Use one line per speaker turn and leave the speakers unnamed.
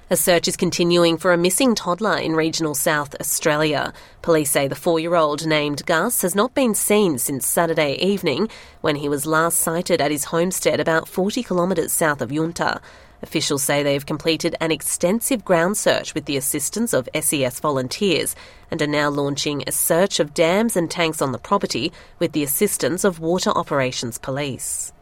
A search is continuing for a missing toddler in regional South Australia. Police say the 4-year-old named Gus has not been seen since Saturday evening, when he was last sighted at his homestead about 40 kilometres south of Yunta. Officials say they have completed an extensive ground search with the assistance of SES volunteers and are now launching a search of dams and tanks on the property with the assistance of Water Operations Police.